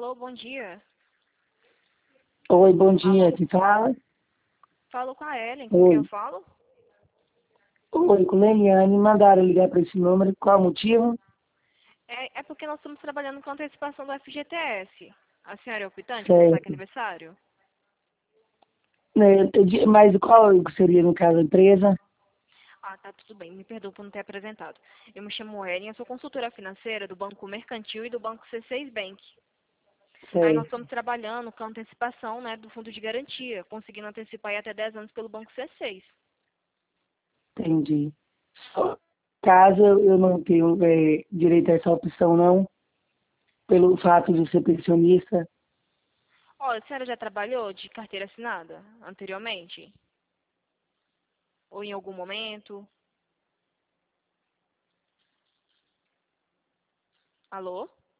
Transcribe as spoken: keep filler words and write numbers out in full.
Alô, bom dia. Oi, bom dia, Alô? quem fala? Falo com a Ellen, com quem eu Oi, falo? oi, com Leliane, mandaram ligar para esse número, qual o motivo? É, é porque nós estamos trabalhando com antecipação do F G T S. A senhora é optante para o saque Certo. aniversário? Né, de- Mas qual seria, no caso, a empresa? Ah, tá, tudo bem. Me perdoa por não ter apresentado. Eu me chamo Ellen, eu sou consultora financeira do Banco Mercantil e do Banco C seis Bank. Aí nós Certo, estamos trabalhando com a antecipação, né, do fundo de garantia, conseguindo antecipar aí até dez anos pelo Banco C seis. entendi. Só caso eu não tenho é, direito a essa opção, não, pelo fato de ser pensionista, Olha, a senhora já trabalhou de carteira assinada anteriormente? Ou em algum momento? Alô?